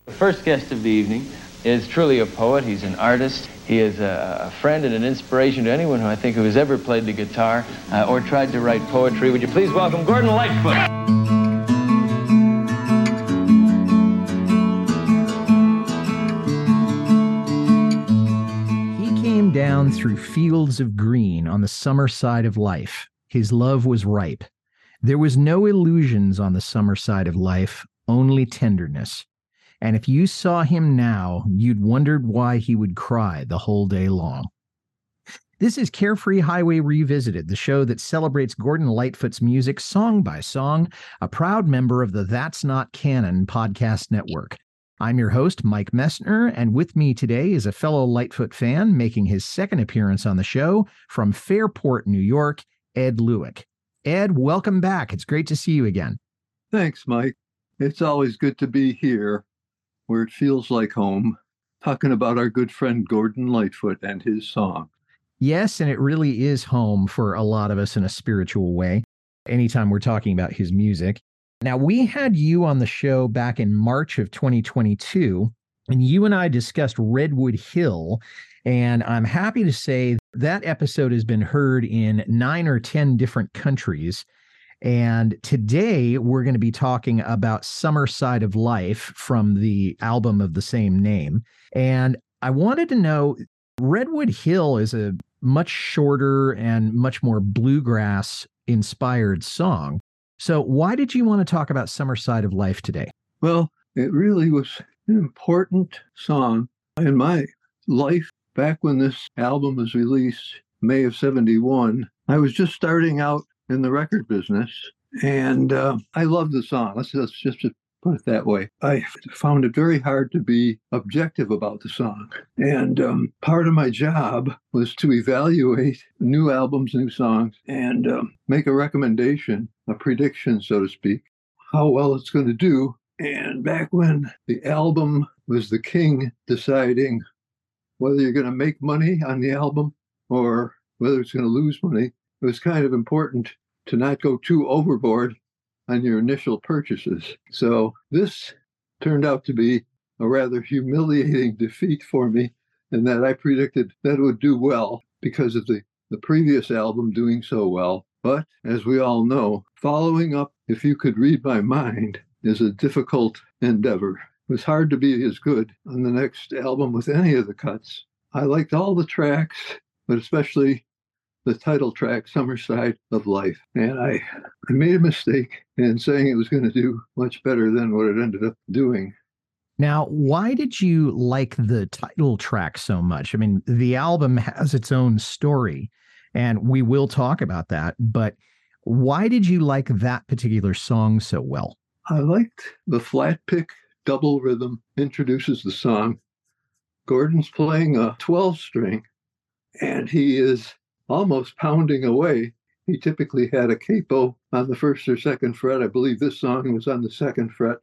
The first guest of the evening is truly a poet. He's an artist. He is a friend and an inspiration to anyone who has ever played the guitar or tried to write poetry. Would you please welcome Gordon Lightfoot? He came down through fields of green on the summer side of life. His love was ripe. There was no illusions on the summer side of life, only tenderness. And if you saw him now, you'd wondered why he would cry the whole day long. This is Carefree Highway Revisited, the show that celebrates Gordon Lightfoot's music song by song, a proud member of the That's Not Canon podcast network. I'm your host, Mike Messner, and with me today is a fellow Lightfoot fan making his second appearance on the show from Fairport, New York, Ed Lewick. Ed, welcome back. It's great to see you again. Thanks, Mike. It's always good to be here, where it feels like home, talking about our good friend Gordon Lightfoot and his song. Yes, and it really is home for a lot of us in a spiritual way, anytime we're talking about his music. Now, we had you on the show back in March of 2022, and you and I discussed Redwood Hill, and I'm happy to say that episode has been heard in 9 or 10 different countries. And today we're going to be talking about Summer Side of Life from the album of the same name. And I wanted to know, Redwood Hill is a much shorter and much more bluegrass inspired song. So why did you want to talk about Summer Side of Life today? Well, it really was an important song in my life. Back when this album was released, May of '71, I was just starting out in the record business, and I loved the song. Let's just put it that way. I found it very hard to be objective about the song, and part of my job was to evaluate new albums, new songs, and make a recommendation, a prediction, so to speak, how well it's going to do. And back when the album was the king deciding whether you're going to make money on the album or whether it's going to lose money, it was kind of important to not go too overboard on your initial purchases. So this turned out to be a rather humiliating defeat for me, in that I predicted that it would do well because of the previous album doing so well. But as we all know, following up, if you could read my mind, is a difficult endeavor. It was hard to be as good on the next album with any of the cuts. I liked all the tracks, but especially the title track, Summer Side of Life. And I made a mistake in saying it was going to do much better than what it ended up doing. Now, why did you like the title track so much? I mean, the album has its own story, and we will talk about that, but why did you like that particular song so well? I liked the flat pick double rhythm introduces the song. Gordon's playing a 12-string, and he is almost pounding away. He typically had a capo on the first or second fret. I believe this song was on the second fret.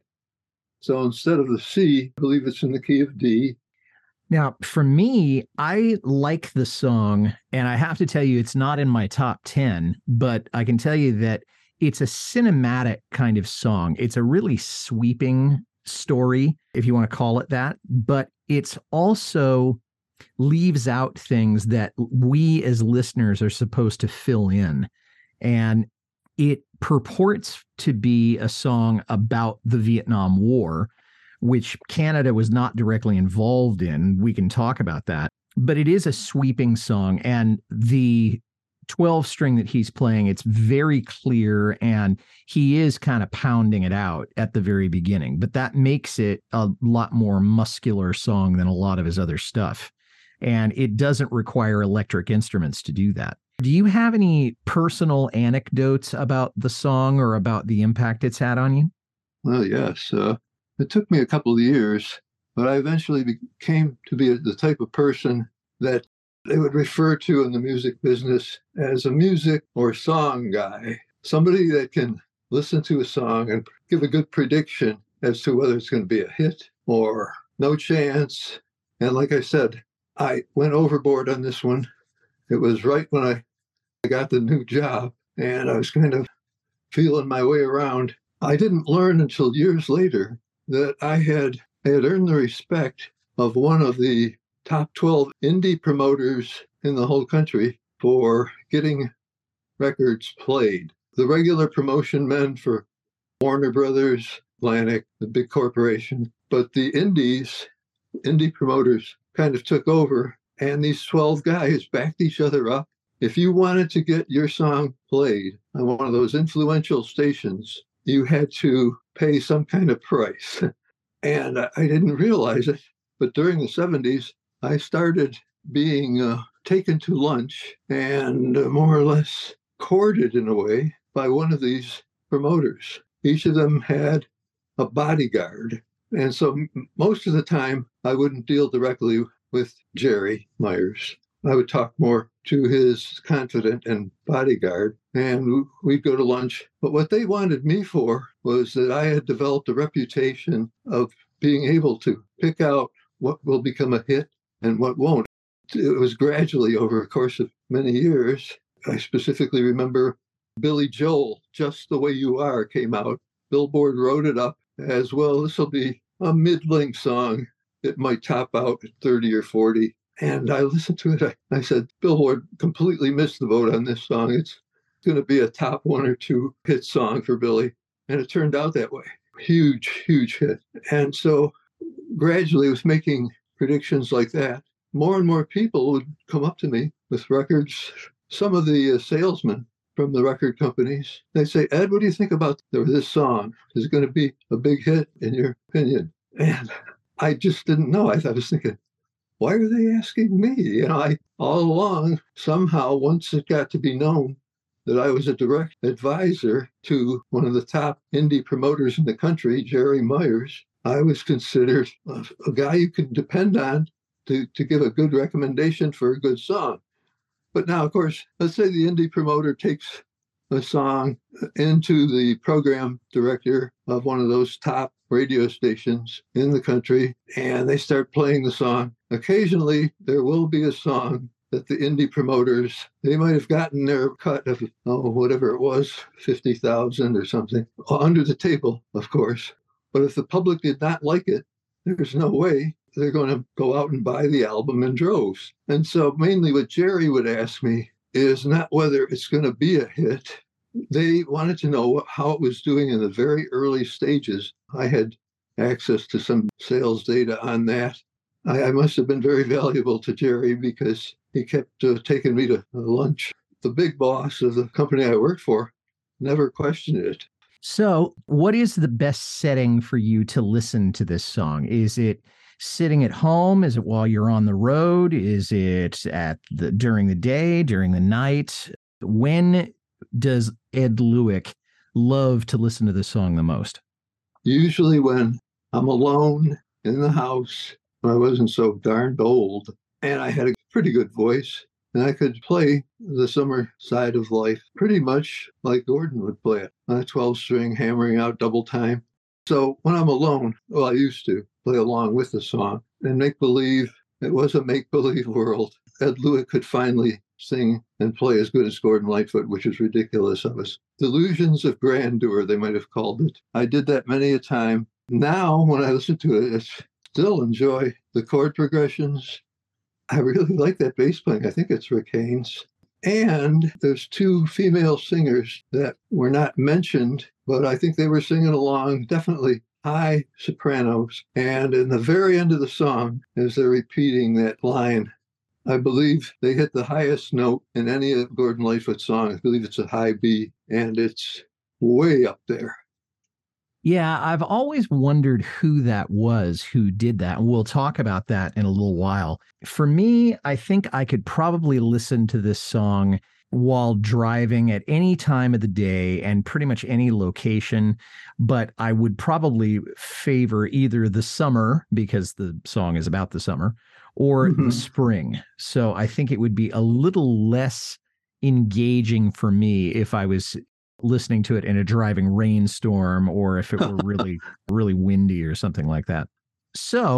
So instead of the C, I believe it's in the key of D. Now, for me, I like the song, and I have to tell you, it's not in my top 10, but I can tell you that it's a cinematic kind of song. It's a really sweeping story, if you want to call it that, but it's also leaves out things that we as listeners are supposed to fill in. And it purports to be a song about the Vietnam War, which Canada was not directly involved in. We can talk about that, but it is a sweeping song. And the 12-string that he's playing, it's very clear, and he is kind of pounding it out at the very beginning, but that makes it a lot more muscular song than a lot of his other stuff. And it doesn't require electric instruments to do that. Do you have any personal anecdotes about the song or about the impact it's had on you? Well, yes. It took me a couple of years, but I eventually came to be the type of person that they would refer to in the music business as a music or song guy. Somebody that can listen to a song and give a good prediction as to whether it's going to be a hit or no chance. And like I said, I went overboard on this one. It was right when I got the new job, and I was kind of feeling my way around. I didn't learn until years later that I had I had earned the respect of one of the top 12 indie promoters in the whole country for getting records played. The regular promotion men for Warner Brothers, Atlantic, the big corporation, but the indie promoters kind of took over, and these 12 guys backed each other up. If you wanted to get your song played on one of those influential stations, you had to pay some kind of price. And I didn't realize it, but during the 70s, I started being taken to lunch and more or less courted in a way by one of these promoters. Each of them had a bodyguard. And so most of the time, I wouldn't deal directly with Jerry Myers. I would talk more to his confidant and bodyguard, and we'd go to lunch. But what they wanted me for was that I had developed a reputation of being able to pick out what will become a hit and what won't. It was gradually over a course of many years. I specifically remember Billy Joel, Just the Way You Are, came out. Billboard wrote it up as, well, this will be a mid-length song. It might top out at 30 or 40. And I listened to it. I said, Billboard completely missed the boat on this song. It's going to be a top 1 or 2 hit song for Billy. And it turned out that way. Huge, huge hit. And so gradually with making predictions like that, more and more people would come up to me with records. Some of the salesmen from the record companies, they say, Ed, what do you think about this song? Is it going to be a big hit in your opinion? And I just didn't know. I was thinking, why are they asking me? I all along, somehow, once it got to be known that I was a direct advisor to one of the top indie promoters in the country, Jerry Myers, I was considered a guy you could depend on to give a good recommendation for a good song. But now, of course, let's say the indie promoter takes a song into the program director of one of those top radio stations in the country, and they start playing the song. Occasionally, there will be a song that the indie promoters, they might have gotten their cut of, whatever it was, 50,000 or something, under the table, of course. But if the public did not like it, there's no way they're going to go out and buy the album in droves. And so mainly what Jerry would ask me is not whether it's going to be a hit. They wanted to know how it was doing in the very early stages. I had access to some sales data on that. I must have been very valuable to Jerry because he kept taking me to lunch. The big boss of the company I worked for never questioned it. So what is the best setting for you to listen to this song? Is it sitting at home? Is it while you're on the road? Is it during the day, during the night? When does Ed Luick love to listen to this song the most? Usually when I'm alone in the house, when I wasn't so darned old, and I had a pretty good voice, and I could play the summer side of life pretty much like Gordon would play it on a 12-string, hammering out double time. So when I'm alone, I used to play along with the song and make believe. It was a make-believe world. Ed Luick could finally sing and play as good as Gordon Lightfoot, which is ridiculous of us. Delusions of grandeur, they might have called it. I did that many a time. Now, when I listen to it, I still enjoy the chord progressions. I really like that bass playing. I think it's Rick Haynes. And there's 2 female singers that were not mentioned, but I think they were singing along, definitely high sopranos. And in the very end of the song, as they're repeating that line, I believe they hit the highest note in any of Gordon Lightfoot's songs. I believe it's a high B, and it's way up there. Yeah, I've always wondered who that was, who did that. We'll talk about that in a little while. For me, I think I could probably listen to this song while driving at any time of the day and pretty much any location, but I would probably favor either the summer, because the song is about the summer, or the spring. So I think it would be a little less engaging for me if I was listening to it in a driving rainstorm, or if it were really, really windy or something like that. So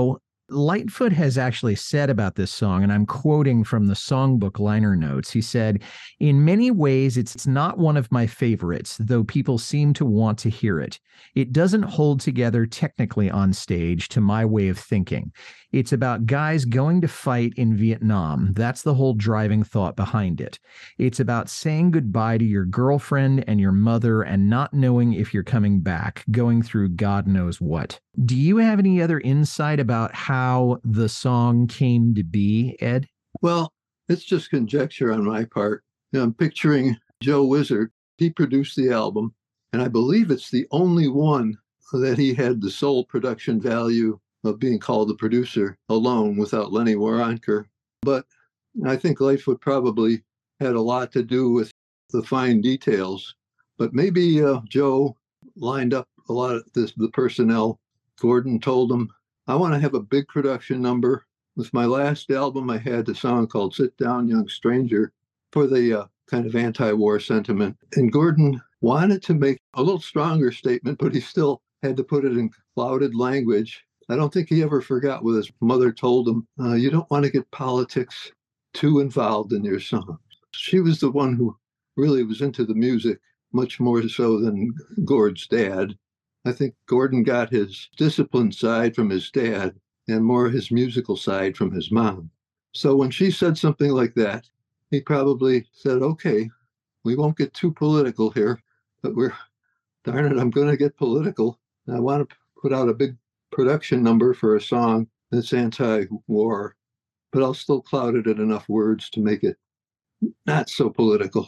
Lightfoot has actually said about this song, and I'm quoting from the songbook liner notes. He said, "In many ways, it's not one of my favorites, though people seem to want to hear it. It doesn't hold together technically on stage to my way of thinking. It's about guys going to fight in Vietnam. That's the whole driving thought behind it. It's about saying goodbye to your girlfriend and your mother and not knowing if you're coming back, going through God knows what." Do you have any other insight about how the song came to be, Ed? Well, it's just conjecture on my part. I'm picturing Joe Wizard. He produced the album, and I believe it's the only one that he had the sole production value of being called the producer alone without Lenny Waronker. But I think Lightfoot probably had a lot to do with the fine details. But maybe Joe lined up a lot of the personnel. Gordon told him, "I want to have a big production number." With my last album, I had a song called "Sit Down, Young Stranger" for the kind of anti-war sentiment. And Gordon wanted to make a little stronger statement, but he still had to put it in clouded language. I don't think he ever forgot what his mother told him. You don't want to get politics too involved in your songs. She was the one who really was into the music, much more so than Gord's dad. I think Gordon got his discipline side from his dad and more his musical side from his mom. So when she said something like that, he probably said, "Okay, we won't get too political here, but darn it, I'm going to get political. I want to put out a big production number for a song that's anti-war, but I'll still cloud it in enough words to make it not so political."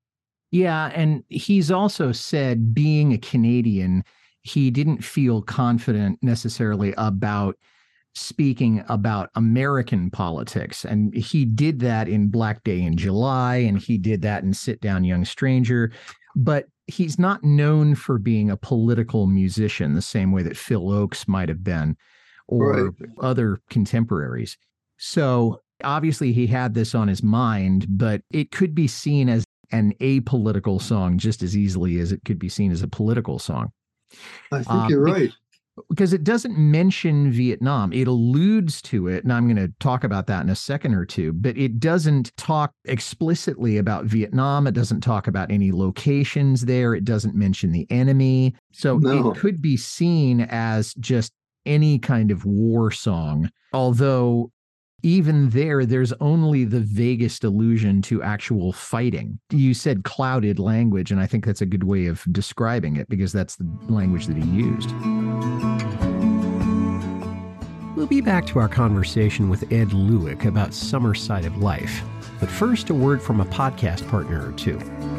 Yeah, and he's also said, being a Canadian, he didn't feel confident necessarily about speaking about American politics. And he did that in Black Day in July, and he did that in Sit Down, Young Stranger. But he's not known for being a political musician the same way that Phil Ochs might have been, or other contemporaries. So obviously he had this on his mind, but it could be seen as an apolitical song just as easily as it could be seen as a political song. I think you're right. Because it doesn't mention Vietnam. It alludes to it, and I'm going to talk about that in a second or two, but it doesn't talk explicitly about Vietnam. It doesn't talk about any locations there. It doesn't mention the enemy. So it could be seen as just any kind of war song, although even there's only the vaguest allusion to actual fighting. You said clouded language, and I think that's a good way of describing it because that's the language that he used. We'll be back to our conversation with Ed Lueck about Summer Side of Life. But first, a word from a podcast partner or two.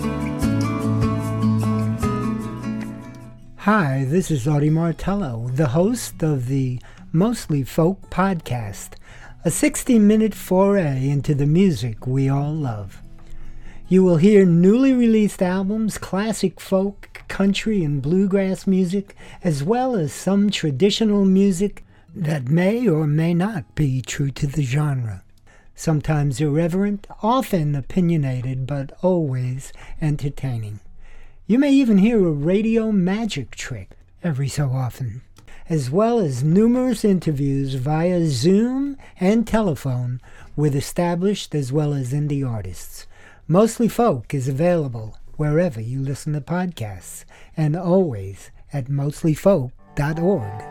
Hi, this is Audie Martello, the host of the Mostly Folk podcast, a 60-minute foray into the music we all love. You will hear newly released albums, classic folk, country, and bluegrass music, as well as some traditional music that may or may not be true to the genre. Sometimes irreverent, often opinionated, but always entertaining. You may even hear a radio magic trick every so often, as well as numerous interviews via Zoom and telephone with established as well as indie artists. Mostly Folk is available wherever you listen to podcasts, and always at mostlyfolk.org.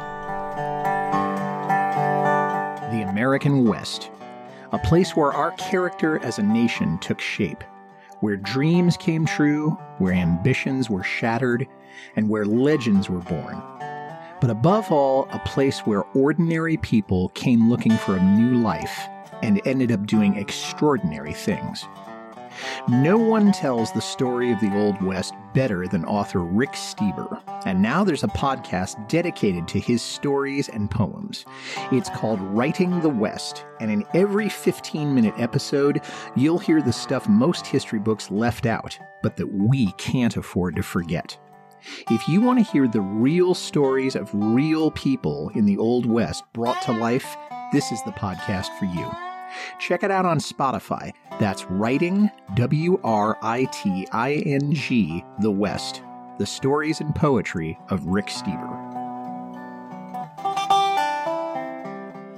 The American West, a place where our character as a nation took shape, where dreams came true, where ambitions were shattered, and where legends were born. But above all, a place where ordinary people came looking for a new life and ended up doing extraordinary things. No one tells the story of the Old West better than author Rick Steber, and now there's a podcast dedicated to his stories and poems. It's called Writing the West, and in every 15-minute episode, you'll hear the stuff most history books left out, but that we can't afford to forget. If you want to hear the real stories of real people in the Old West brought to life, this is the podcast for you. Check it out on Spotify. That's Writing, W-R-I-T-I-N-G, The West, the stories and poetry of Rick Steber.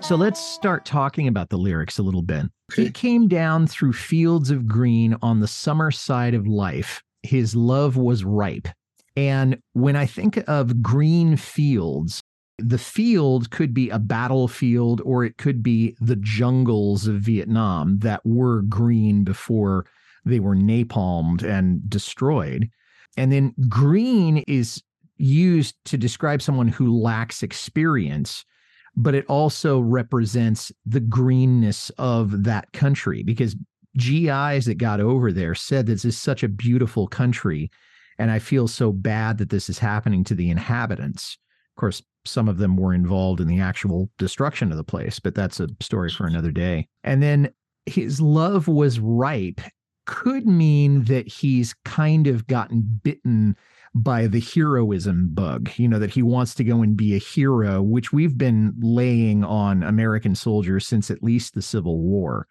So let's start talking about the lyrics a little bit. Okay. He came down through fields of green on the summer side of life. His love was ripe. And when I think of green fields, the field could be a battlefield or it could be the jungles of Vietnam that were green before they were napalmed and destroyed. And then green is used to describe someone who lacks experience, but it also represents the greenness of that country, because GIs that got over there said this is such a beautiful country, and I feel so bad that this is happening to the inhabitants. Of course, some of them were involved in the actual destruction of the place, but that's a story for another day. And then his love was ripe could mean that he's kind of gotten bitten by the heroism bug, that he wants to go and be a hero, which we've been laying on American soldiers since at least the Civil War.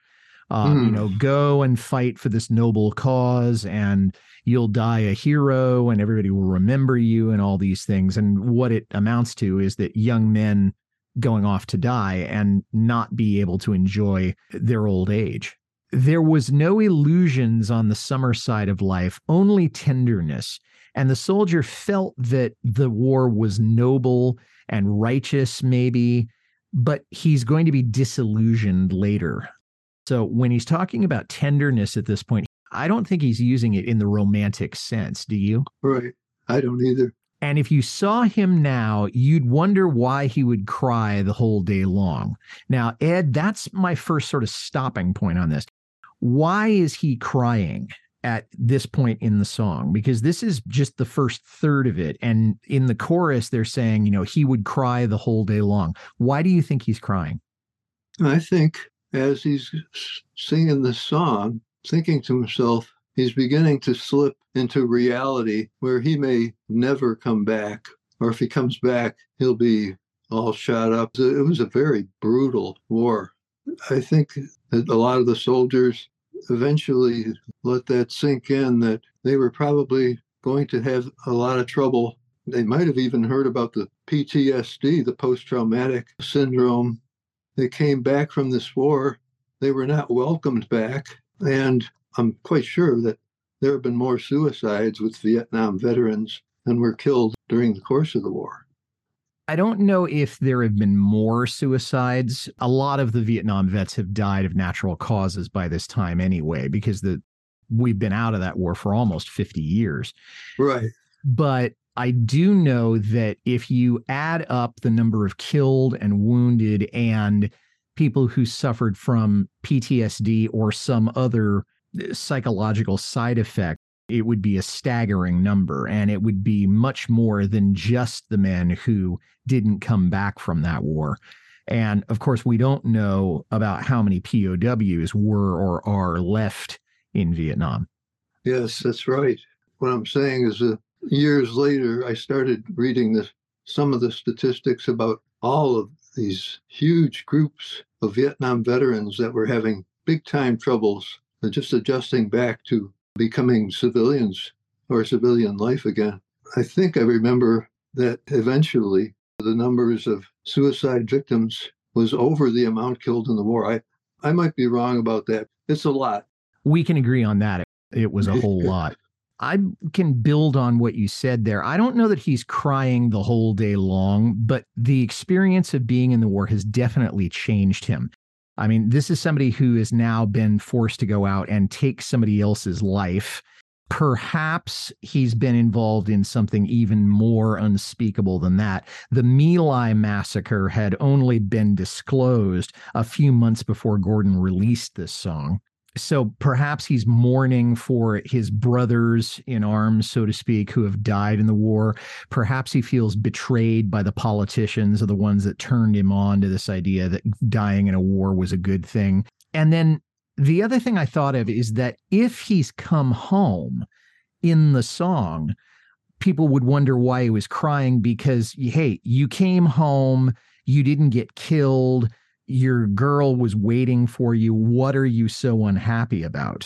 Go and fight for this noble cause and you'll die a hero and everybody will remember you and all these things. And what it amounts to is that young men going off to die and not be able to enjoy their old age. There was no illusions on the summer side of life, only tenderness. And the soldier felt that the war was noble and righteous, maybe, but he's going to be disillusioned later. So when he's talking about tenderness at this point, I don't think he's using it in the romantic sense. Do you? Right. I don't either. And if you saw him now, you'd wonder why he would cry the whole day long. Now, Ed, that's my first sort of stopping point on this. Why is he crying at this point in the song? Because this is just the first third of it. And in the chorus, they're saying, he would cry the whole day long. Why do you think he's crying? I think as he's singing this song, thinking to himself, he's beginning to slip into reality where he may never come back, or if he comes back, he'll be all shot up. It was a very brutal war. I think that a lot of the soldiers eventually let that sink in, that they were probably going to have a lot of trouble. They might have even heard about the PTSD, the post-traumatic syndrome. They came back from this war. They were not welcomed back. And I'm quite sure that there have been more suicides with Vietnam veterans than were killed during the course of the war. I don't know if there have been more suicides. A lot of the Vietnam vets have died of natural causes by this time anyway, because we've been out of that war for almost 50 years. Right. But I do know that if you add up the number of killed and wounded and people who suffered from PTSD or some other psychological side effect, it would be a staggering number, and it would be much more than just the men who didn't come back from that war. And of course, we don't know about how many POWs were or are left in Vietnam. Yes, that's right. What I'm saying is that years later, I started reading some of the statistics about all of these huge groups of Vietnam veterans that were having big time troubles just adjusting back to becoming civilians or civilian life again. I think I remember that eventually the numbers of suicide victims was over the amount killed in the war. I might be wrong about that. It's a lot. We can agree on that. It was a whole lot. I can build on what you said there. I don't know that he's crying the whole day long, but the experience of being in the war has definitely changed him. I mean, this is somebody who has now been forced to go out and take somebody else's life. Perhaps he's been involved in something even more unspeakable than that. The My Lai massacre had only been disclosed a few months before Gordon released this song. So perhaps he's mourning for his brothers in arms, so to speak, who have died in the war. Perhaps he feels betrayed by the politicians, or the ones that turned him on to this idea that dying in a war was a good thing. And then the other thing I thought of is that if he's come home in the song, people would wonder why he was crying, because, hey, you came home, you didn't get killed, your girl was waiting for you. What are you so unhappy about?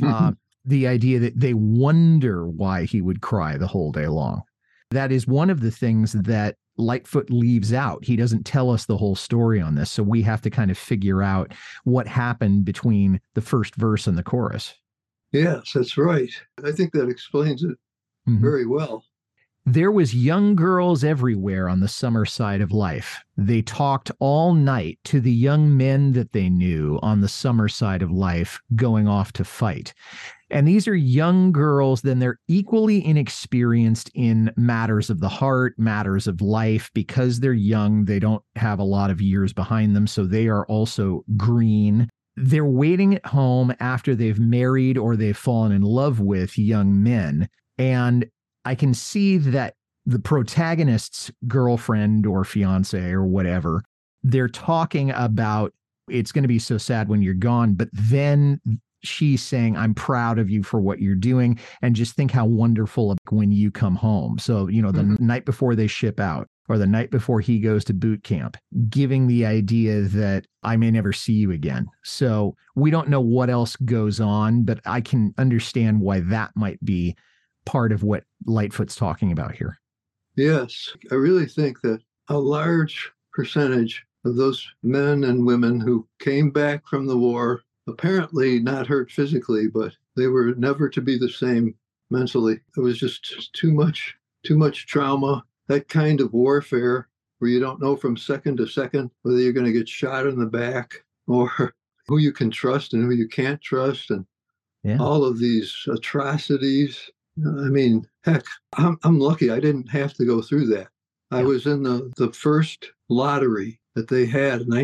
The idea that they wonder why he would cry the whole day long. That is one of the things that Lightfoot leaves out. He doesn't tell us the whole story on this. So we have to kind of figure out what happened between the first verse and the chorus. Yes, that's right. I think that explains it very well. There was young girls everywhere on the summer side of life. They talked all night to the young men that they knew on the summer side of life going off to fight. And these are young girls, then they're equally inexperienced in matters of the heart, matters of life. Because they're young, they don't have a lot of years behind them, so they are also green. They're waiting at home after they've married or they've fallen in love with young men. And I can see that the protagonist's girlfriend or fiance or whatever, they're talking about it's going to be so sad when you're gone, but then she's saying, I'm proud of you for what you're doing. And just think how wonderful when you come home. So, the night before they ship out or the night before he goes to boot camp, giving the idea that I may never see you again. So we don't know what else goes on, but I can understand why that might be part of what Lightfoot's talking about here. Yes, I really think that a large percentage of those men and women who came back from the war, apparently not hurt physically, but they were never to be the same mentally. It was just too much trauma, that kind of warfare where you don't know from second to second whether you're going to get shot in the back or who you can trust and who you can't trust, and all of these atrocities. I mean, heck, I'm lucky I didn't have to go through that. I was in the first lottery that they had in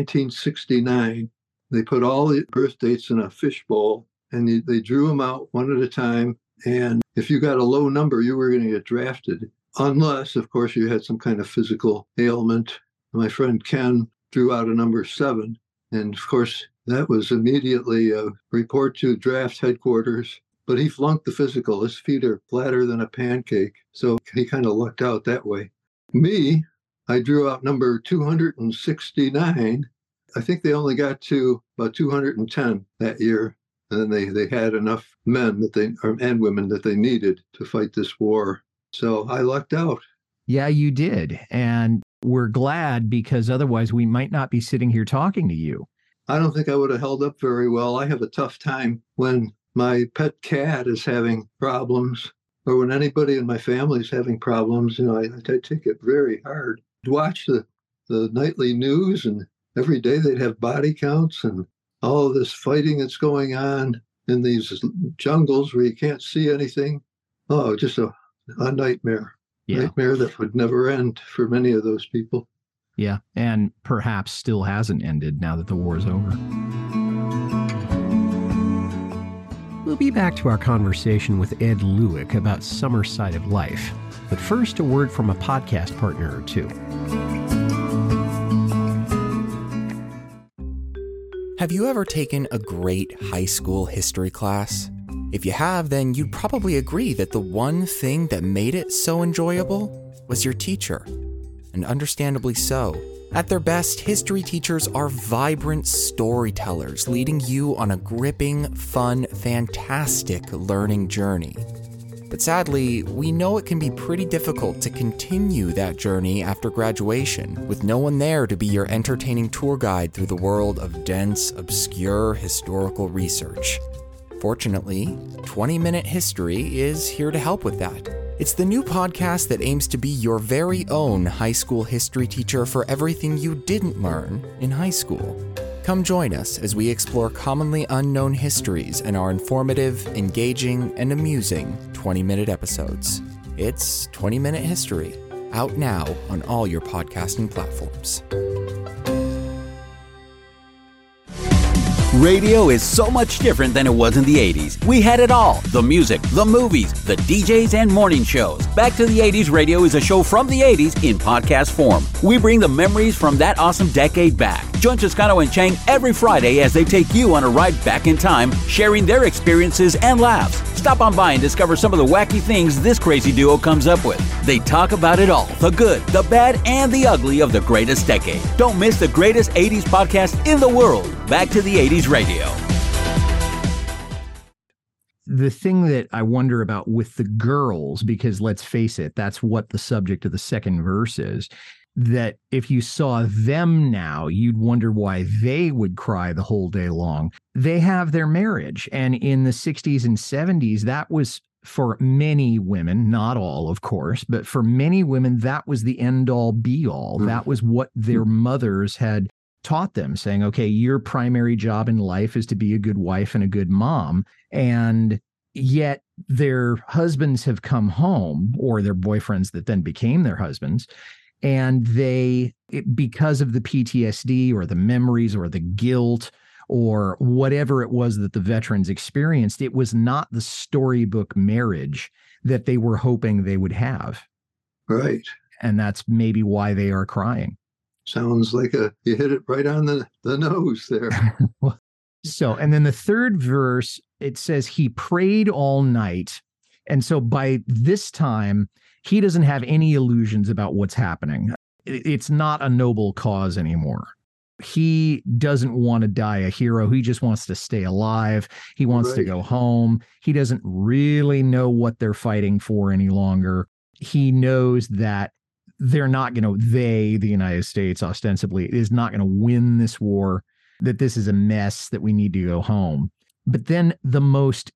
1969. They put all the birth dates in a fishbowl, and they drew them out one at a time. And if you got a low number, you were going to get drafted, unless, of course, you had some kind of physical ailment. My friend Ken drew out a number 7. And, of course, that was immediately a report to draft headquarters. But he flunked the physical. His feet are flatter than a pancake. So he kind of lucked out that way. Me, I drew out number 269. I think they only got to about 210 that year. And then they had enough men and women that they needed to fight this war. So I lucked out. Yeah, you did. And we're glad, because otherwise we might not be sitting here talking to you. I don't think I would have held up very well. I have a tough time when my pet cat is having problems, or when anybody in my family is having problems. I take it very hard. To watch the nightly news, and every day they'd have body counts and all of this fighting that's going on in these jungles where you can't see anything. Oh, just a nightmare. Yeah. Nightmare that would never end for many of those people. Yeah, and perhaps still hasn't ended now that the war is over. We'll be back to our conversation with Ed Lueck about Summer Side of Life. But first, a word from a podcast partner or two. Have you ever taken a great high school history class? If you have, then you'd probably agree that the one thing that made it so enjoyable was your teacher. And understandably so. At their best, history teachers are vibrant storytellers, leading you on a gripping, fun, fantastic learning journey. But sadly, we know it can be pretty difficult to continue that journey after graduation, with no one there to be your entertaining tour guide through the world of dense, obscure historical research. Fortunately, 20-Minute History is here to help with that. It's the new podcast that aims to be your very own high school history teacher for everything you didn't learn in high school. Come join us as we explore commonly unknown histories in our informative, engaging, and amusing 20-minute episodes. It's 20-Minute History, out now on all your podcasting platforms. Radio is so much different than it was in the 80s. We had it all. The music, the movies, the DJs, and morning shows. Back to the 80s Radio is a show from the 80s in podcast form. We bring the memories from that awesome decade back. Join Toscano and Chang every Friday as they take you on a ride back in time, sharing their experiences and laughs. Stop on by and discover some of the wacky things this crazy duo comes up with. They talk about it all, the good, the bad, and the ugly of the greatest decade. Don't miss the greatest 80s podcast in the world. Back to the 80s Radio. The thing that I wonder about with the girls, because let's face it, that's what the subject of the second verse is. that if you saw them now, you'd wonder why they would cry the whole day long. They have their marriage. And in the 60s and 70s, that was for many women, not all, of course, but for many women, that was the end all be all. That was what their mothers had taught them, saying, okay, your primary job in life is to be a good wife and a good mom. And yet their husbands have come home, or their boyfriends that then became their husbands, and because of the PTSD or the memories or the guilt or whatever it was that the veterans experienced, it was not the storybook marriage that they were hoping they would have. Right. And that's maybe why they are crying. Sounds like you hit it right on the nose there. So, and then the third verse, it says he prayed all night. And so by this time, he doesn't have any illusions about what's happening. It's not a noble cause anymore. He doesn't want to die a hero. He just wants to stay alive. He wants to go home. He doesn't really know what they're fighting for any longer. He knows that they're not going to, the United States ostensibly, is not going to win this war, that this is a mess, that we need to go home. But then the most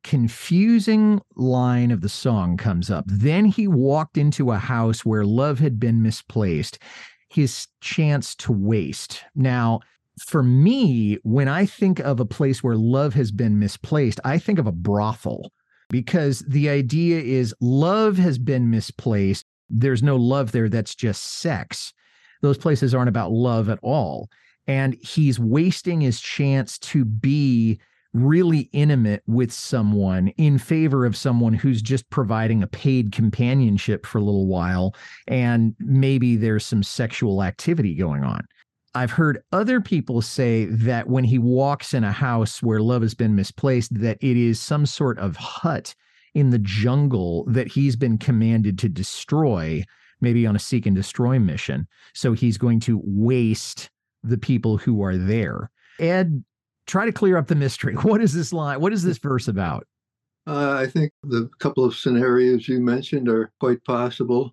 confusing line of the song comes up. Then he walked into a house where love had been misplaced, his chance to waste. Now, for me, when I think of a place where love has been misplaced, I think of a brothel, because the idea is love has been misplaced. There's no love there. That's just sex. Those places aren't about love at all. And he's wasting his chance to be really intimate with someone in favor of someone who's just providing a paid companionship for a little while, and maybe there's some sexual activity going on. I've heard other people say that when he walks in a house where love has been misplaced, that it is some sort of hut in the jungle that he's been commanded to destroy, maybe on a seek and destroy mission. So he's going to waste the people who are there. Ed, try to clear up the mystery. What is this line? What is this verse about? I think the couple of scenarios you mentioned are quite possible.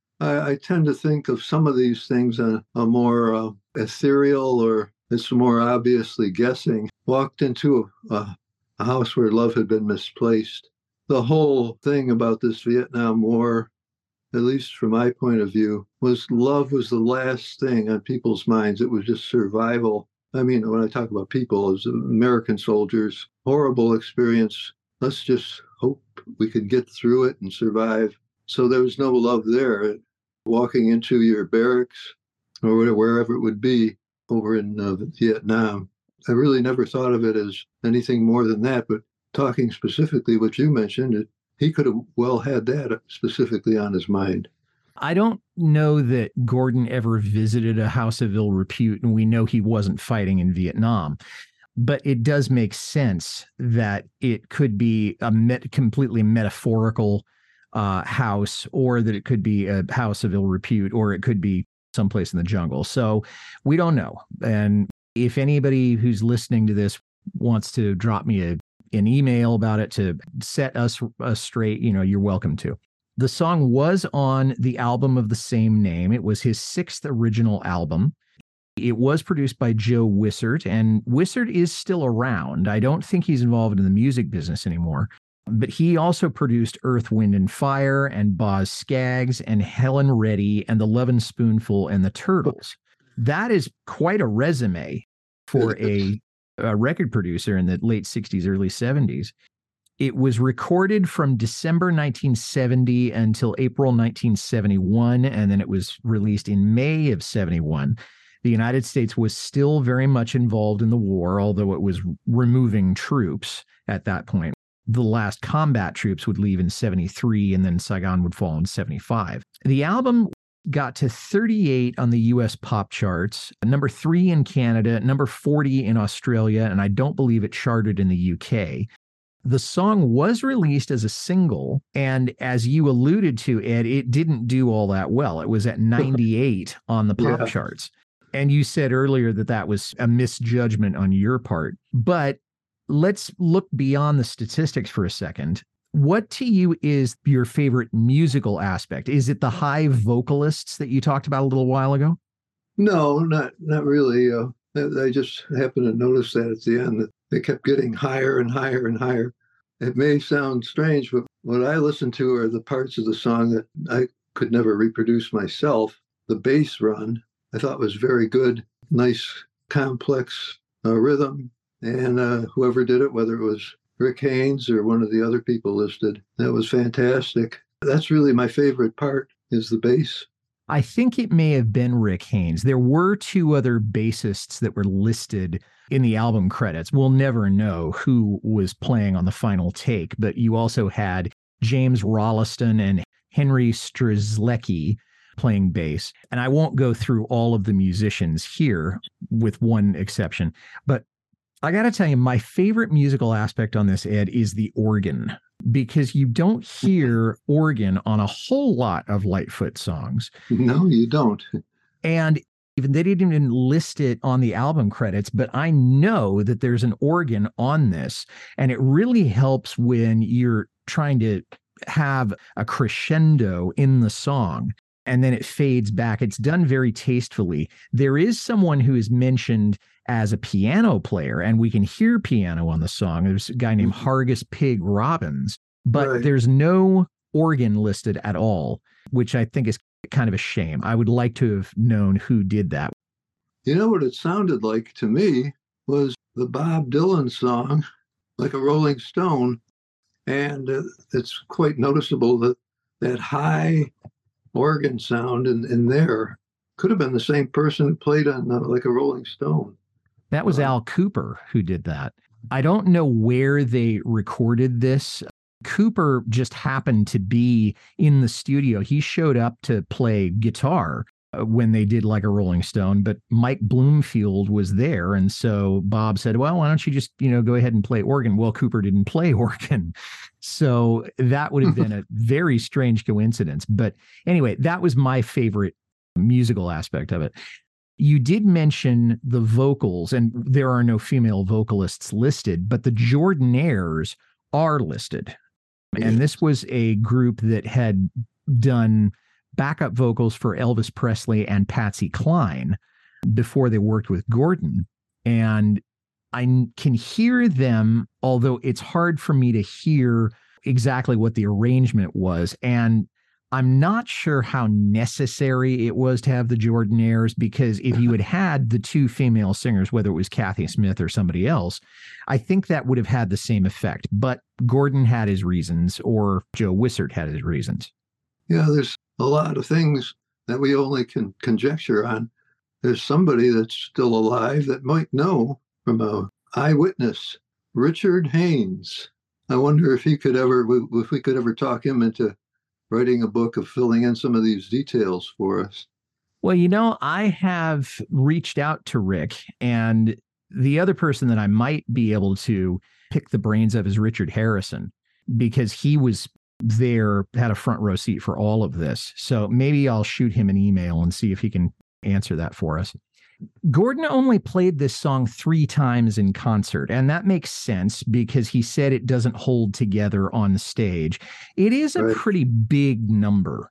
I tend to think of some of these things on a more ethereal, or it's more obviously guessing. Walked into a house where love had been misplaced. The whole thing about this Vietnam War, at least from my point of view, was love was the last thing on people's minds. It was just survival. I mean, when I talk about people as American soldiers, horrible experience. Let's just hope we can get through it and survive. So there was no love there. Walking into your barracks or wherever it would be over in Vietnam, I really never thought of it as anything more than that. But talking specifically what you mentioned, he could have well had that specifically on his mind. I don't know that Gordon ever visited a house of ill repute, and we know he wasn't fighting in Vietnam. But it does make sense that it could be a completely metaphorical house, or that it could be a house of ill repute, or it could be someplace in the jungle. So we don't know. And if anybody who's listening to this wants to drop me an email about it to set us straight, you're welcome to. The song was on the album of the same name. It was his 6th original album. It was produced by Joe Wysert, and Wysert is still around. I don't think he's involved in the music business anymore, but he also produced Earth, Wind, and Fire, and Boz Scaggs, and Helen Reddy, and the Lovin' Spoonful, and the Turtles. That is quite a resume for a record producer in the late 60s, early 70s. It was recorded from December 1970 until April 1971, and then it was released in May of 71. The United States was still very much involved in the war, although it was removing troops at that point. The last combat troops would leave in 73, and then Saigon would fall in 75. The album got to 38 on the U.S. pop charts, number 3 in Canada, number 40 in Australia, and I don't believe it charted in the U.K. The song was released as a single, and as you alluded to, Ed, it didn't do all that well. It was at 98 on the pop charts. And you said earlier that that was a misjudgment on your part. But let's look beyond the statistics for a second. What to you is your favorite musical aspect? Is it the high vocalists that you talked about a little while ago? No, not really. I just happened to notice that at the end that they kept getting higher and higher and higher. It may sound strange, but what I listen to are the parts of the song that I could never reproduce myself. The bass run I thought was very good, nice, complex rhythm. And whoever did it, whether it was Rick Haynes or one of the other people listed, that was fantastic. That's really my favorite part is the bass. I think it may have been Rick Haynes. There were two other bassists that were listed in the album credits. We'll never know who was playing on the final take, but you also had James Rolliston and Henry Strzelecki playing bass. And I won't go through all of the musicians here with one exception, but I got to tell you, my favorite musical aspect on this, Ed, is the organ, because you don't hear organ on a whole lot of Lightfoot songs. No, you don't. And even they didn't even list it on the album credits, but I know that there's an organ on this, and it really helps when you're trying to have a crescendo in the song, and then it fades back. It's done very tastefully. There is someone who is mentioned as a piano player, and we can hear piano on the song. There's a guy named Hargus Pig Robbins, but there's no organ listed at all, which I think is kind of a shame. I would like to have known who did that. You know what it sounded like to me was the Bob Dylan song, Like a Rolling Stone. And it's quite noticeable that that high organ sound in there could have been the same person who played on Like a Rolling Stone. That was Al Cooper who did that. I don't know where they recorded this. Cooper just happened to be in the studio. He showed up to play guitar when they did Like a Rolling Stone, but Mike Bloomfield was there. And so Bob said, well, why don't you just, go ahead and play organ? Well, Cooper didn't play organ. So that would have been a very strange coincidence. But anyway, that was my favorite musical aspect of it. You did mention the vocals, and there are no female vocalists listed, but the Jordanaires are listed. And this was a group that had done backup vocals for Elvis Presley and Patsy Cline before they worked with Gordon. And I can hear them, although it's hard for me to hear exactly what the arrangement was. And I'm not sure how necessary it was to have the Jordanaires, because if you had had the two female singers, whether it was Kathy Smith or somebody else, I think that would have had the same effect. But Gordon had his reasons, or Joe Wishart had his reasons. Yeah, there's a lot of things that we only can conjecture on. There's somebody that's still alive that might know from a eyewitness, Richard Haynes. I wonder if we could ever talk him into writing a book of filling in some of these details for us. Well, I have reached out to Rick, and the other person that I might be able to pick the brains of is Richard Harrison, because he was there, had a front row seat for all of this. So maybe I'll shoot him an email and see if he can answer that for us. Gordon only played this song 3 times in concert, and that makes sense because he said it doesn't hold together on stage. It is a pretty big number.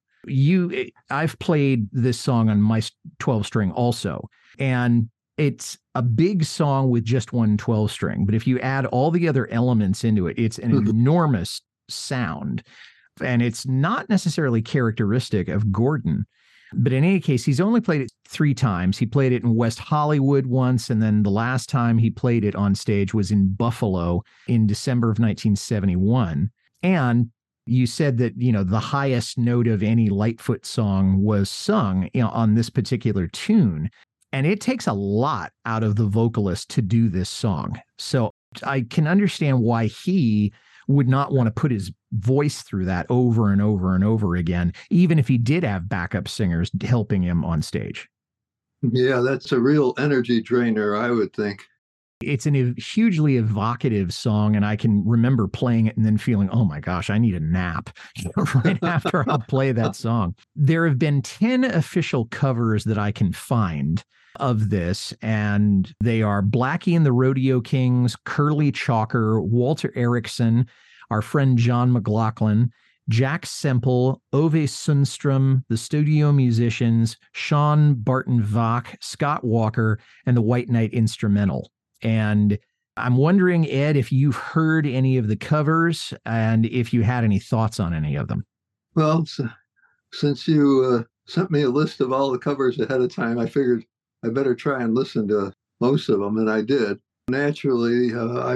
I've played this song on my 12-string also, and it's a big song with just one 12-string. But if you add all the other elements into it, it's an enormous sound, and it's not necessarily characteristic of Gordon. But in any case, he's only played it 3 times. He played it in West Hollywood once, and then the last time he played it on stage was in Buffalo in December of 1971. And you said that, the highest note of any Lightfoot song was sung on this particular tune. And it takes a lot out of the vocalist to do this song. So I can understand why he would not want to put his voice through that over and over and over again, even if he did have backup singers helping him on stage. Yeah, that's a real energy drainer, I would think. It's a hugely evocative song, and I can remember playing it and then feeling, oh my gosh, I need a nap right after I play that song. There have been 10 official covers that I can find of this, and they are Blackie and the Rodeo Kings, Curly Chalker, Walter Erickson, our friend John McLaughlin, Jack Semple, Ove Sundstrom, the studio musicians, Sean Barton-Vach, Scott Walker, and the White Knight Instrumental. And I'm wondering, Ed, if you've heard any of the covers and if you had any thoughts on any of them. Well, since you sent me a list of all the covers ahead of time, I figured I better try and listen to most of them, and I did. Naturally,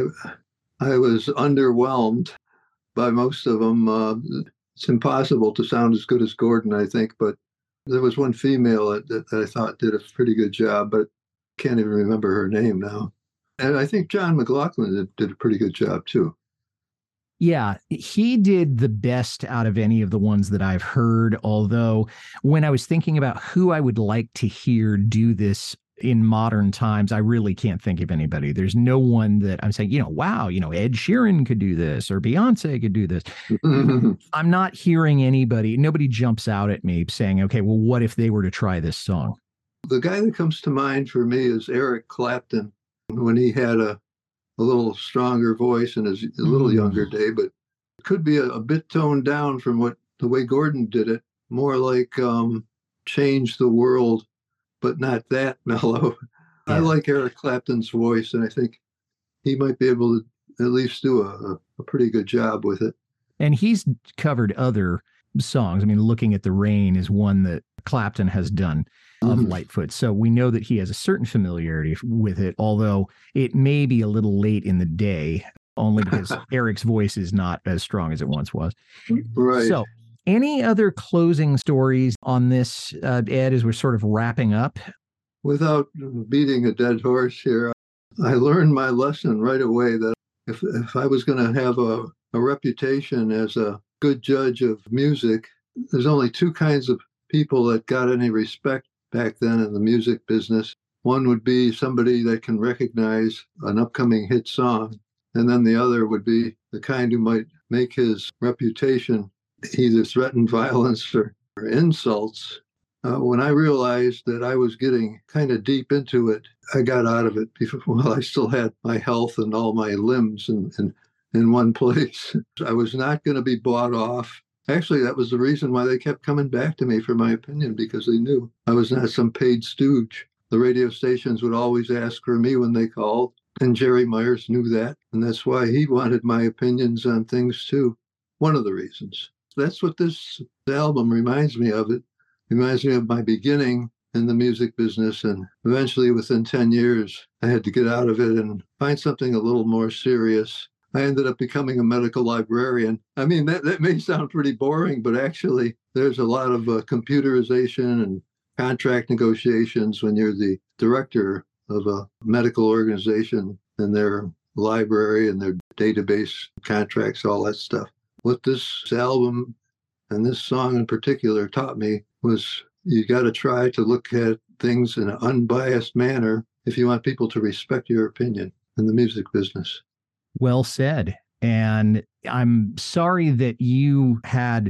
I was underwhelmed by most of them. It's impossible to sound as good as Gordon, I think, but there was one female that I thought did a pretty good job, but can't even remember her name now. And I think John McLaughlin did a pretty good job, too. Yeah, he did the best out of any of the ones that I've heard, although when I was thinking about who I would like to hear do this in modern times, I really can't think of anybody. There's no one that I'm saying, wow, Ed Sheeran could do this or Beyonce could do this. I'm not hearing nobody jumps out at me saying, okay, well, what if they were to try this song? The guy that comes to mind for me is Eric Clapton, when he had a little stronger voice in his a little younger day, but it could be a bit toned down from the way Gordon did it, more like Change the World, but not that mellow. Yeah. I like Eric Clapton's voice, and I think he might be able to at least do a pretty good job with it. And he's covered other songs. I mean, Looking at the Rain is one that Clapton has done of Lightfoot. So we know that he has a certain familiarity with it, although it may be a little late in the day, only because Eric's voice is not as strong as it once was. Right. So any other closing stories on this, Ed, as we're sort of wrapping up? Without beating a dead horse here, I learned my lesson right away that if I was going to have a reputation as a good judge of music, there's only two kinds of people that got any respect back then in the music business. One would be somebody that can recognize an upcoming hit song, and then the other would be the kind who might make his reputation either threaten violence or insults. When I realized that I was getting kind of deep into it, I got out of it while I still had my health and all my limbs in one place. I was not going to be bought off. Actually, that was the reason why they kept coming back to me for my opinion, because they knew I was not some paid stooge. The radio stations would always ask for me when they called, and Jerry Myers knew that, and that's why he wanted my opinions on things too. One of the reasons. That's what this album reminds me of. It reminds me of my beginning in the music business, and eventually within 10 years, I had to get out of it and find something a little more serious. I ended up becoming a medical librarian. I mean, that may sound pretty boring, but actually there's a lot of computerization and contract negotiations when you're the director of a medical organization and their library and their database contracts, all that stuff. What this album and this song in particular taught me was you got to try to look at things in an unbiased manner if you want people to respect your opinion in the music business. Well said. And I'm sorry that you had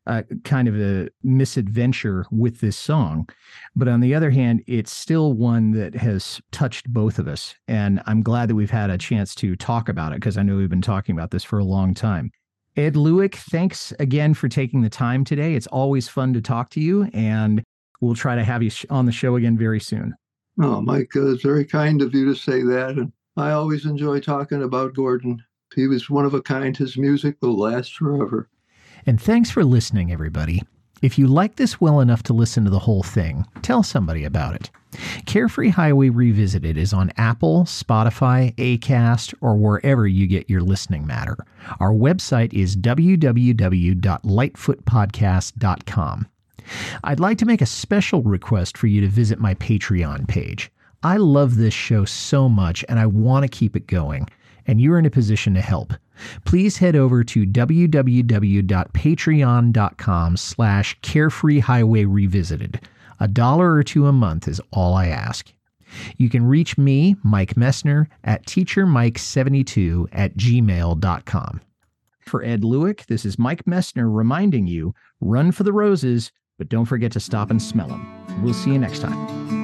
kind of a misadventure with this song. But on the other hand, it's still one that has touched both of us. And I'm glad that we've had a chance to talk about it, because I know we've been talking about this for a long time. Ed Lueck, thanks again for taking the time today. It's always fun to talk to you, and we'll try to have you on the show again very soon. Oh, Mike, it's very kind of you to say that. And I always enjoy talking about Gordon. He was one of a kind. His music will last forever. And thanks for listening, everybody. If you like this well enough to listen to the whole thing, tell somebody about it. Carefree Highway Revisited is on Apple, Spotify, Acast, or wherever you get your listening matter. Our website is www.lightfootpodcast.com. I'd like to make a special request for you to visit my Patreon page. I love this show so much, and I want to keep it going, and you're in a position to help. Please head over to www.patreon.com/Carefree Highway Revisited. $1 or $2 a month is all I ask. You can reach me, Mike Messner, at teachermike72@gmail.com. For Ed Lueck, this is Mike Messner reminding you, run for the roses, but don't forget to stop and smell them. We'll see you next time.